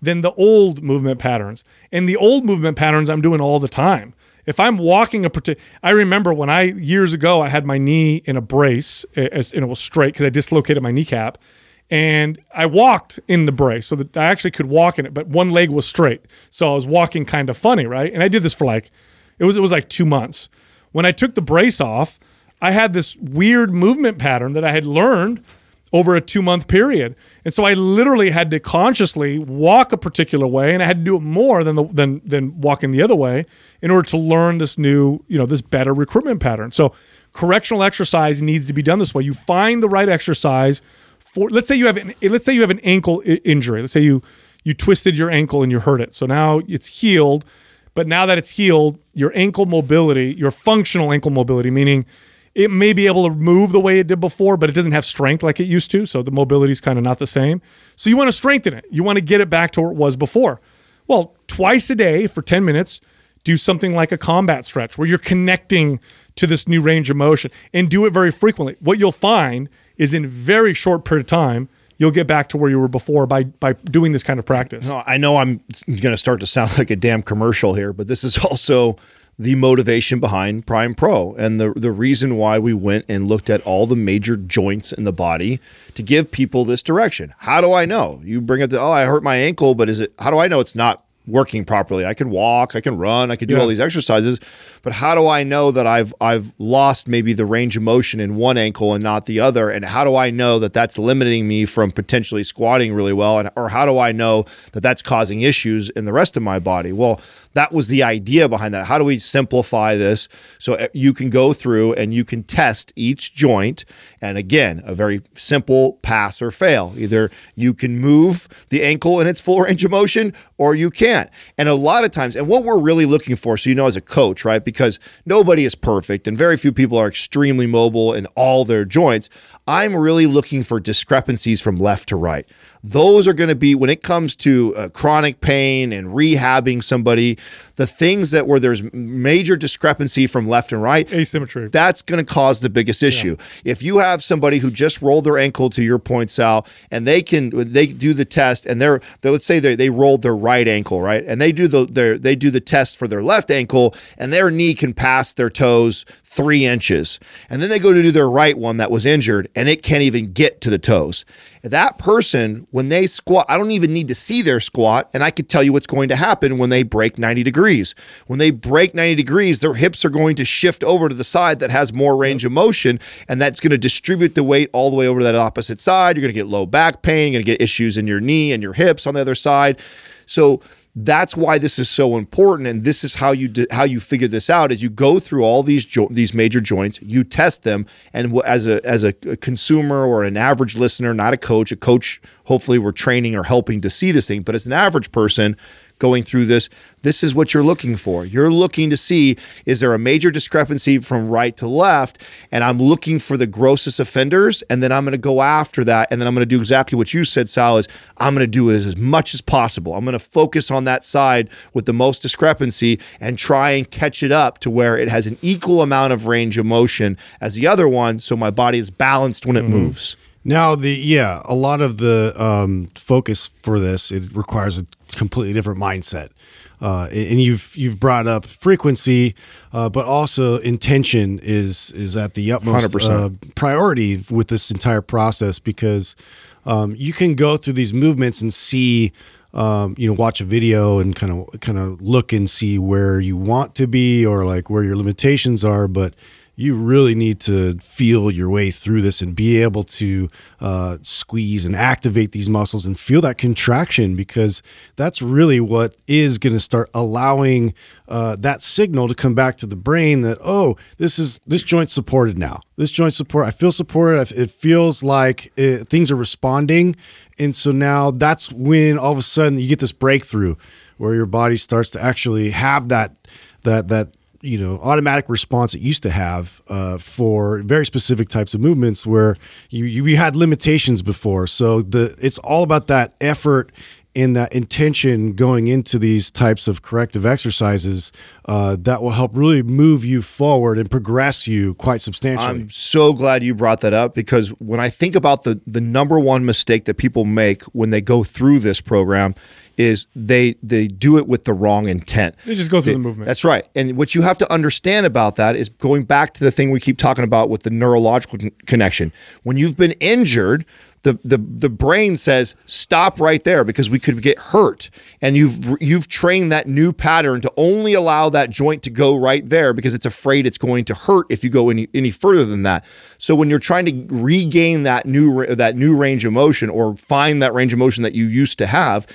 than the old movement patterns. And the old movement patterns I'm doing all the time. If I'm walking I remember when years ago, I had my knee in a brace and it was straight because I dislocated my kneecap. And I walked in the brace so that I actually could walk in it, but one leg was straight. So I was walking kind of funny, right? And I did this for it was like 2 months. When I took the brace off, I had this weird movement pattern that I had learned over a 2-month period. And so I literally had to consciously walk a particular way, and I had to do it more than walking the other way in order to learn this new, this better recruitment pattern. So correctional exercise needs to be done this way. You find the right exercise for, let's say you have an ankle injury. Let's say you twisted your ankle and you hurt it. So now it's healed, but now that it's healed, your ankle mobility, your functional ankle mobility, meaning it may be able to move the way it did before, but it doesn't have strength like it used to. So the mobility is kind of not the same. So you want to strengthen it. You want to get it back to where it was before. Well, twice a day for 10 minutes, do something like a combat stretch where you're connecting to this new range of motion, and do it very frequently. What you'll find is in a very short period of time, you'll get back to where you were before by doing this kind of practice. No, I know I'm going to start to sound like a damn commercial here, but this is also the motivation behind Prime Pro and the reason why we went and looked at all the major joints in the body to give people this direction. How do I know? You bring up I hurt my ankle, but how do I know it's not working properly? I can walk, I can run, I can do all these exercises, but how do I know that I've lost maybe the range of motion in one ankle and not the other? And how do I know that that's limiting me from potentially squatting really well? Or how do I know that that's causing issues in the rest of my body? Well, that was the idea behind that. How do we simplify this so you can go through and you can test each joint? And again, a very simple pass or fail. Either you can move the ankle in its full range of motion or you can't. And a lot of times, and what we're really looking for, so as a coach, right? Because nobody is perfect and very few people are extremely mobile in all their joints. I'm really looking for discrepancies from left to right. Those are going to be, when it comes to chronic pain and rehabbing somebody, the things that where there's major discrepancy from left and right, asymmetry, that's going to cause the biggest issue. If you have somebody who just rolled their ankle, to your point, Sal, and they do the test, and they're let's say they rolled their right ankle, right, and they do the test for their left ankle, and their knee can pass their toes 3 inches, and then they go to do their right one that was injured, and it can't even get to the toes. That person, when they squat, I don't even need to see their squat, and I could tell you what's going to happen when they break 90 degrees. When they break 90 degrees, their hips are going to shift over to the side that has more range of motion, and that's going to distribute the weight all the way over to that opposite side. You're going to get low back pain. You're going to get issues in your knee and your hips on the other side. So that's why this is so important, and this is how you figure this out. Is you go through all these major joints, you test them, and as a consumer or an average listener, not a coach, hopefully we're training or helping to see this thing, but as an average person going through this is what you're looking for. You're looking to see, is there a major discrepancy from right to left? And I'm looking for the grossest offenders, and then I'm going to go after that, and then I'm going to do exactly what you said, Sal, is I'm going to do it as much as possible. I'm going to focus on that side with the most discrepancy and try and catch it up to where it has an equal amount of range of motion as the other one, so my body is balanced when it moves. Now, a lot of the focus for this, it requires a completely different mindset. And you've brought up frequency, but also intention is at the utmost priority with this entire process, because you can go through these movements and see, watch a video and kind of look and see where you want to be or like where your limitations are, but you really need to feel your way through this and be able to squeeze and activate these muscles and feel that contraction, because that's really what is going to start allowing that signal to come back to the brain that, this joint's supported now. This joint support, I feel supported. It feels like things are responding. And so now that's when all of a sudden you get this breakthrough where your body starts to actually have that automatic response it used to have for very specific types of movements where you had limitations before. So it's all about that effort and that intention going into these types of corrective exercises, that will help really move you forward and progress you quite substantially. I'm so glad you brought that up, because when I think about the number one mistake that people make when they go through this program is they do it with the wrong intent. They just go through the movement. That's right. And what you have to understand about that is going back to the thing we keep talking about with the neurological connection. When you've been injured, the brain says stop right there, because we could get hurt, and you've trained that new pattern to only allow that joint to go right there because it's afraid it's going to hurt if you go any further than that. So when you're trying to regain that new range of motion, or find that range of motion that you used to have,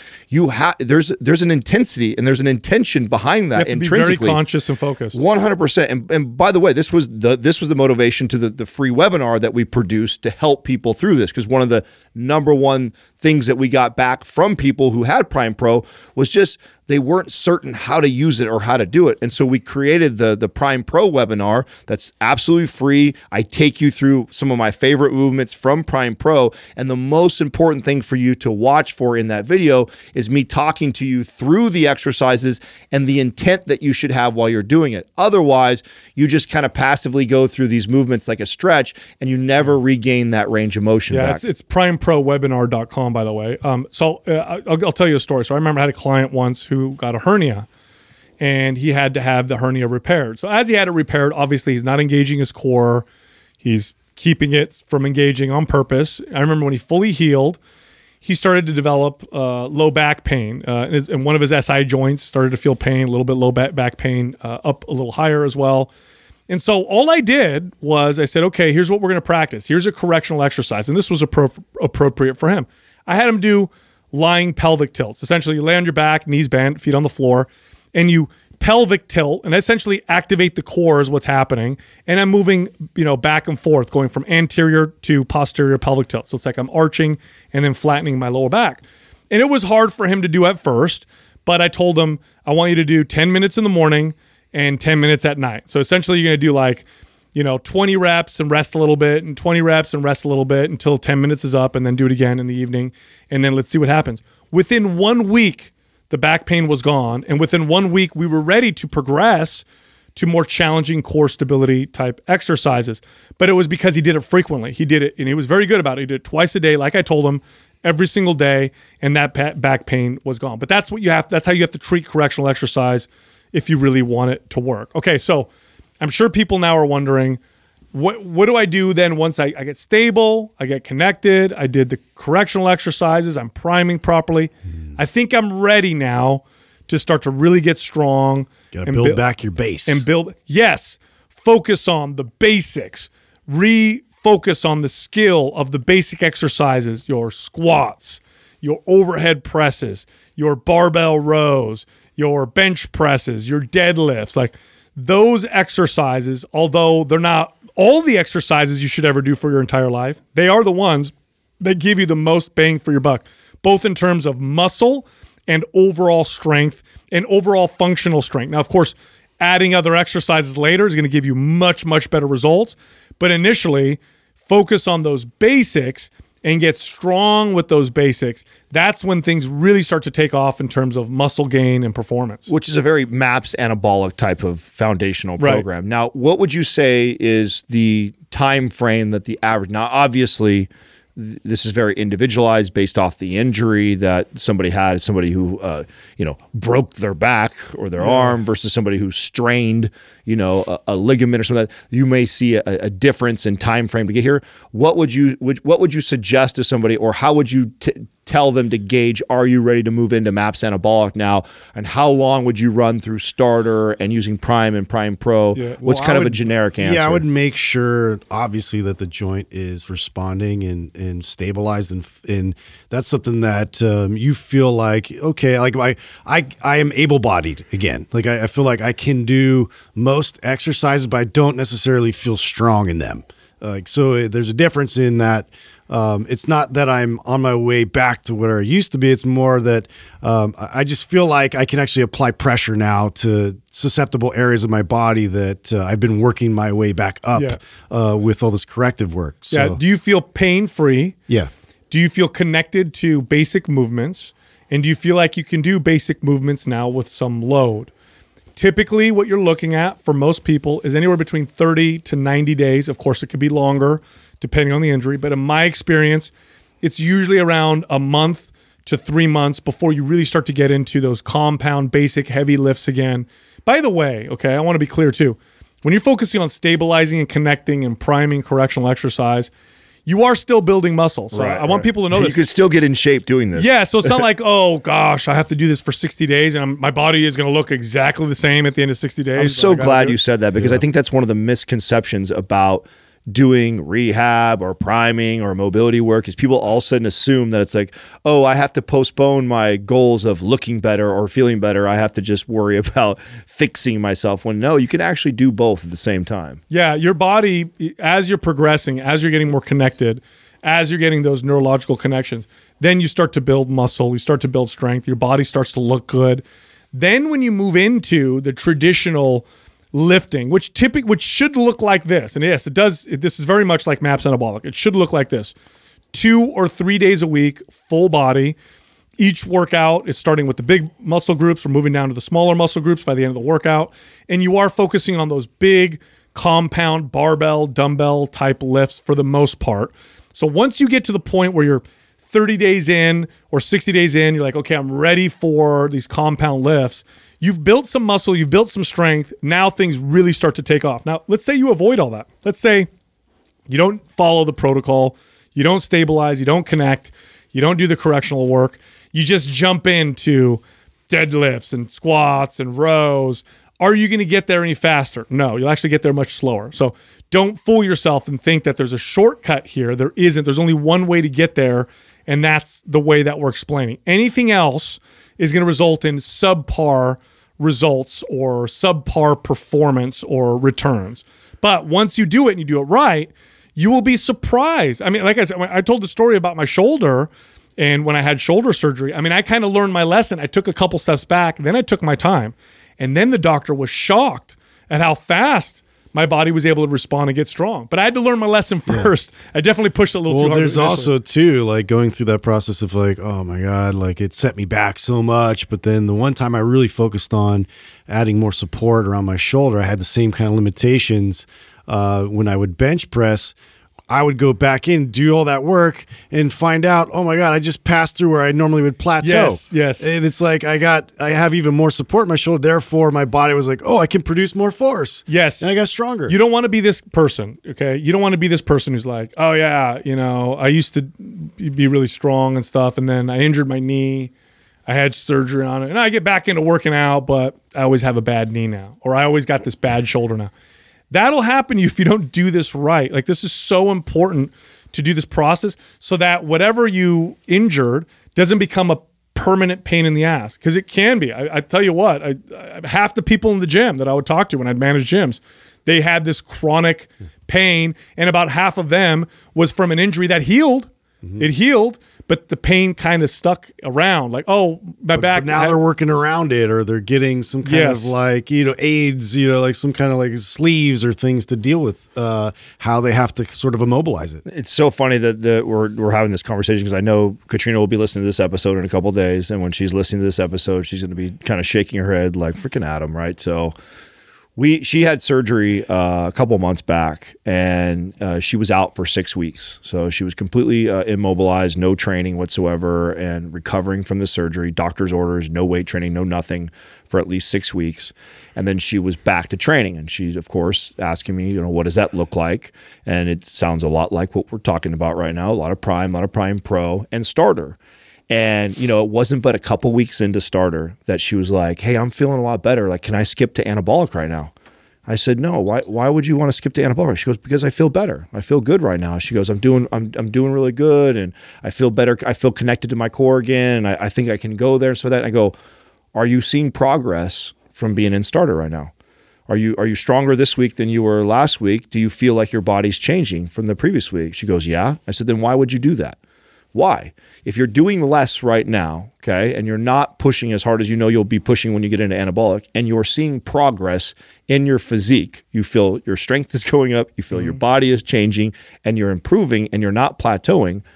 there's an intensity and there's an intention behind that. You have to intrinsically. be very conscious and focused. 100%. And by the way, this was the motivation to the free webinar that we produced to help people through this, because one of the number one things that we got back from people who had Prime Pro was just they weren't certain how to use it or how to do it. And so we created the Prime Pro webinar that's absolutely free. I take you through some of my favorite movements from Prime Pro. And the most important thing for you to watch for in that video is me talking to you through the exercises and the intent that you should have while you're doing it. Otherwise, you just kind of passively go through these movements like a stretch, and you never regain that range of motion back. It's primeprowebinar.com, by the way. I'll tell you a story. So I remember I had a client once who got a hernia, and he had to have the hernia repaired. So as he had it repaired, obviously he's not engaging his core. He's keeping it from engaging on purpose. I remember when he fully healed, he started to develop low back pain. And one of his SI joints started to feel pain, a little bit low back pain, up a little higher as well. And so all I did was I said, okay, here's what we're going to practice. Here's a correctional exercise. And this was appropriate for him. I had him do lying pelvic tilts. Essentially, you lay on your back, knees bent, feet on the floor, and you pelvic tilt and essentially activate the core is what's happening. And I'm moving, back and forth, going from anterior to posterior pelvic tilt. So it's like I'm arching and then flattening my lower back. And it was hard for him to do at first, but I told him, I want you to do 10 minutes in the morning and 10 minutes at night. So essentially you're going to do 20 reps and rest a little bit, and 20 reps and rest a little bit until 10 minutes is up, and then do it again in the evening. And then let's see what happens. Within 1 week, the back pain was gone. And within 1 week, we were ready to progress to more challenging core stability type exercises. But it was because he did it frequently. He did it, and he was very good about it. He did it twice a day, like I told him, every single day, and that back pain was gone. But that's how you have to treat correctional exercise if you really want it to work. Okay, so I'm sure people now are wondering, what do I do then once I get stable, I get connected, I did the correctional exercises, I'm priming properly. I think I'm ready now to start to really get strong. Got to build back your base. Yes, focus on the basics. Refocus on the skill of the basic exercises, your squats, your overhead presses, your barbell rows, your bench presses, your deadlifts. Like those exercises, although they're not all the exercises you should ever do for your entire life, they are the ones that give you the most bang for your buck, both in terms of muscle and overall strength and overall functional strength. Now, of course, adding other exercises later is going to give you much, much better results. But initially, focus on those basics and get strong with those basics. That's when things really start to take off in terms of muscle gain and performance. Which is a very MAPS anabolic type of foundational program. Right. Now, what would you say is the time frame that the average, now obviously this is very individualized based off the injury that somebody had, somebody who broke their back or their arm versus somebody who strained a ligament or something like that. You may see a difference in time frame to get here. What would you suggest to somebody, or how would you tell them to gauge, are you ready to move into MAPS anabolic now? And how long would you run through starter and using Prime and Prime Pro? Yeah. What's kind of a generic answer? Yeah, I would make sure, obviously, that the joint is responding and stabilized. And that's something that you feel like, okay, like I am able-bodied again. Like I feel like I can do most exercises, but I don't necessarily feel strong in them. So there's a difference in that. It's not that I'm on my way back to where I used to be. It's more that I just feel like I can actually apply pressure now to susceptible areas of my body that I've been working my way back up with all this corrective work. So, do you feel pain-free? Yeah. Do you feel connected to basic movements? And do you feel like you can do basic movements now with some load? Typically, what you're looking at for most people is anywhere between 30 to 90 days. Of course, it could be longer depending on the injury. But in my experience, it's usually around a month to 3 months before you really start to get into those compound, basic, heavy lifts again. By the way, okay, I want to be clear too. When you're focusing on stabilizing and connecting and priming correctional exercise, you are still building muscle. So I want people to know this. You could still get in shape doing this. Yeah, so it's not like, oh gosh, I have to do this for 60 days and my body is going to look exactly the same at the end of 60 days. I'm so glad you said that, because I think that's one of the misconceptions about doing rehab or priming or mobility work is people all of a sudden assume that it's like, oh, I have to postpone my goals of looking better or feeling better. I have to just worry about fixing myself, when no, you can actually do both at the same time. Yeah, your body, as you're progressing, as you're getting more connected, as you're getting those neurological connections, then you start to build muscle, you start to build strength, your body starts to look good. Then when you move into the traditional lifting, which should look like this, and yes, it does. This is very much like MAPS Anabolic. It should look like this: 2 or 3 days a week, full body. Each workout is starting with the big muscle groups. We're moving down to the smaller muscle groups by the end of the workout, and you are focusing on those big compound barbell, dumbbell type lifts for the most part. So once you get to the point where you're 30 days in or 60 days in, you're like, okay, I'm ready for these compound lifts. You've built some muscle, you've built some strength. Now things really start to take off. Now, let's say you avoid all that. Let's say you don't follow the protocol, you don't stabilize, you don't connect, you don't do the correctional work. You just jump into deadlifts and squats and rows. Are you going to get there any faster? No, you'll actually get there much slower. So don't fool yourself and think that there's a shortcut here. There isn't. There's only one way to get there, and that's the way that we're explaining. Anything else is going to result in subpar results or subpar performance or returns. But once you do it and you do it right, you will be surprised. I mean, like I said, I told the story about my shoulder, and when I had shoulder surgery, I mean, I kind of learned my lesson. I took a couple steps back, then I took my time. And then the doctor was shocked at how fast my body was able to respond and get strong. But I had to learn my lesson first. Yeah. I definitely pushed it a little too hard. Well, there's also, too, like going through that process of like, oh my God, like it set me back so much. But then the one time I really focused on adding more support around my shoulder, I had the same kind of limitations when I would bench press. I would go back in, do all that work, and find out, oh my God, I just passed through where I normally would plateau. Yes. And it's like I have even more support in my shoulder. Therefore, my body was like, oh, I can produce more force. Yes. And I got stronger. You don't want to be this person, okay? You don't want to be this person who's like, oh yeah, you know, I used to be really strong and stuff, and then I injured my knee. I had surgery on it, and I get back into working out, but I always have a bad knee now, or I always got this bad shoulder now. That'll happen to you if you don't do this right. Like, this is so important to do this process so that whatever you injured doesn't become a permanent pain in the ass, because it can be. I tell you what, half the people in the gym that I would talk to when I'd manage gyms, they had this chronic pain, and about half of them was from an injury that healed. Mm-hmm. It healed, but the pain kind of stuck around. Like, oh, my back. But now they're working around it, or they're getting some kind of like, aids, like some kind of like sleeves or things to deal with how they have to sort of immobilize it. It's so funny that we're having this conversation, because I know Katrina will be listening to this episode in a couple of days, and when she's listening to this episode, she's going to be kind of shaking her head like freaking Adam, right? So she had surgery a couple months back, and she was out for 6 weeks. So she was completely immobilized, no training whatsoever, and recovering from the surgery. Doctor's orders, no weight training, no nothing for at least 6 weeks. And then she was back to training, and she's, of course, asking me, what does that look like? And it sounds a lot like what we're talking about right now, a lot of Prime Pro, and Starter. And, it wasn't but a couple weeks into Starter that she was like, hey, I'm feeling a lot better. Like, can I skip to anabolic right now? I said, no, why would you want to skip to anabolic? She goes, because I feel better. I feel good right now. She goes, I'm doing really good, and I feel better. I feel connected to my core again, and I think I can go there. So that, and I go, are you seeing progress from being in Starter right now? Are you stronger this week than you were last week? Do you feel like your body's changing from the previous week? She goes, yeah. I said, then why would you do that? Why? If you're doing less right now, okay, and you're not pushing as hard as you'll be pushing when you get into anabolic, and you're seeing progress in your physique, you feel your strength is going up, you feel your body is changing, and you're improving, and you're not plateauing,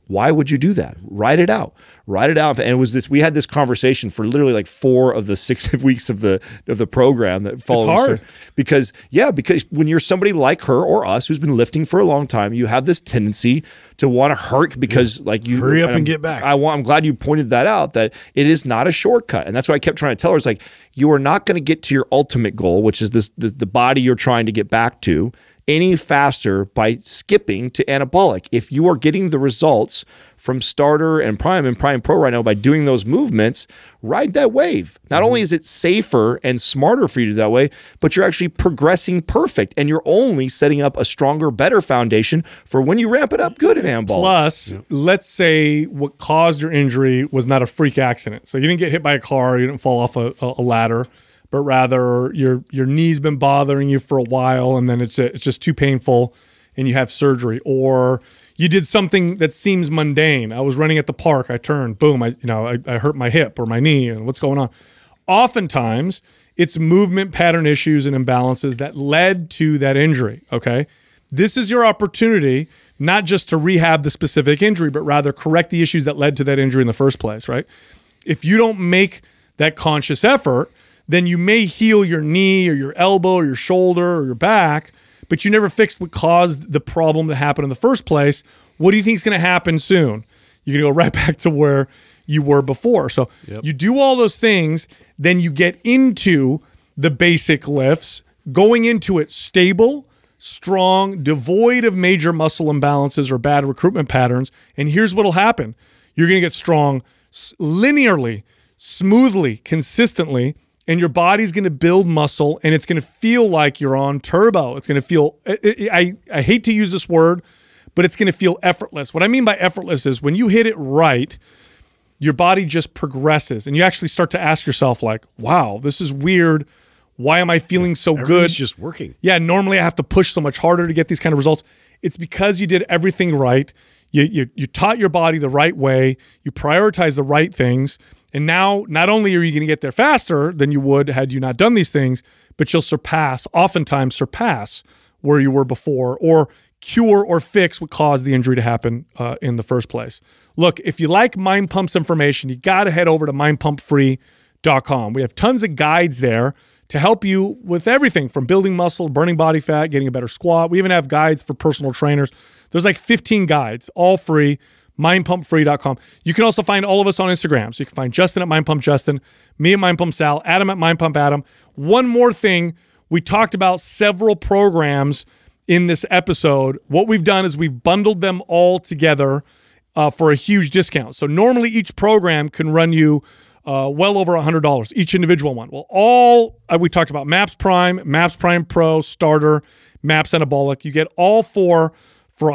Why would you do that? Write it out. And it was this. We had this conversation for literally like 4 of the 6 weeks of the program that followed. It's hard because when you're somebody like her or us who's been lifting for a long time, you have this tendency to want to hurt because like you hurry up and get back. I'm glad you pointed that out, that it is not a shortcut, and that's what I kept trying to tell her. It's like you are not going to get to your ultimate goal, which is the body you're trying to get back to, any faster by skipping to anabolic. If you are getting the results from starter and prime pro right now by doing those movements, ride that wave. Not only is it safer and smarter for you to do that way, but you're actually progressing perfect, and you're only setting up a stronger, better foundation for when you ramp it up good in anabolic. Plus, let's say what caused your injury was not a freak accident. So you didn't get hit by a car, you didn't fall off a ladder, but rather your knee's been bothering you for a while, and then it's just too painful, and you have surgery. Or you did something that seems mundane. I was running at the park, I turned, boom, I hurt my hip or my knee, and what's going on? Oftentimes, it's movement pattern issues and imbalances that led to that injury, okay? This is your opportunity not just to rehab the specific injury, but rather correct the issues that led to that injury in the first place, right? If you don't make that conscious effort, then you may heal your knee or your elbow or your shoulder or your back, but you never fixed what caused the problem to happen in the first place. What do you think is going to happen soon? You're going to go right back to where you were before. So you do all those things, then you get into the basic lifts, going into it stable, strong, devoid of major muscle imbalances or bad recruitment patterns. And here's what will happen. You're going to get strong linearly, smoothly, consistently, and your body's going to build muscle, and it's going to feel like you're on turbo. It's going to feel, I hate to use this word, but it's going to feel effortless. What I mean by effortless is when you hit it right, your body just progresses, and you actually start to ask yourself like, wow, this is weird. Why am I feeling so good? It's just working. Yeah, normally I have to push so much harder to get these kind of results. It's because you did everything right. You taught your body the right way. You prioritize the right things. And now, not only are you going to get there faster than you would had you not done these things, but you'll oftentimes surpass where you were before, or cure or fix what caused the injury to happen in the first place. Look, if you like Mind Pump's information, you got to head over to mindpumpfree.com. We have tons of guides there to help you with everything from building muscle, burning body fat, getting a better squat. We even have guides for personal trainers. There's like 15 guides, all free. mindpumpfree.com. You can also find all of us on Instagram. So you can find Justin at mindpumpjustin, me at mindpumpsal, Adam at mindpumpadam. One more thing, we talked about several programs in this episode. What we've done is we've bundled them all together for a huge discount. So normally each program can run you well over $100, each individual one. Well, we talked about MAPS Prime, MAPS Prime Pro, Starter, MAPS Anabolic. You get all 4 for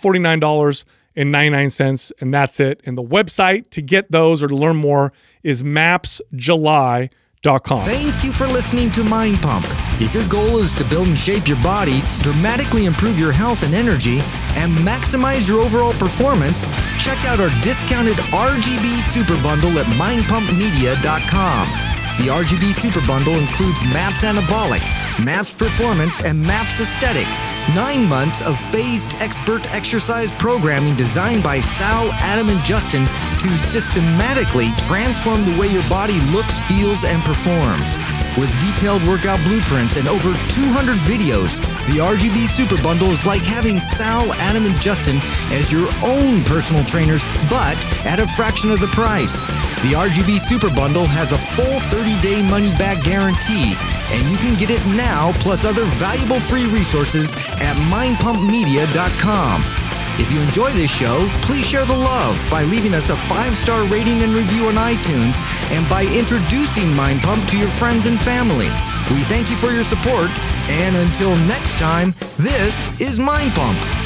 $149.99, and that's it. And the website to get those or to learn more is mapsjuly.com. Thank you for listening to Mind Pump. If your goal is to build and shape your body, dramatically improve your health and energy, and maximize your overall performance, check out our discounted RGB Super Bundle at mindpumpmedia.com. The RGB Super Bundle includes MAPS Anabolic, MAPS Performance, and MAPS Aesthetic. 9 months of phased expert exercise programming designed by Sal, Adam, and Justin to systematically transform the way your body looks, feels, and performs. With detailed workout blueprints and over 200 videos, the RGB Super Bundle is like having Sal, Adam, and Justin as your own personal trainers, but at a fraction of the price. The RGB Super Bundle has a full 30-day money-back guarantee, and you can get it now plus other valuable free resources at mindpumpmedia.com. If you enjoy this show, please share the love by leaving us a 5-star rating and review on iTunes and by introducing Mind Pump to your friends and family. We thank you for your support, and until next time, this is Mind Pump.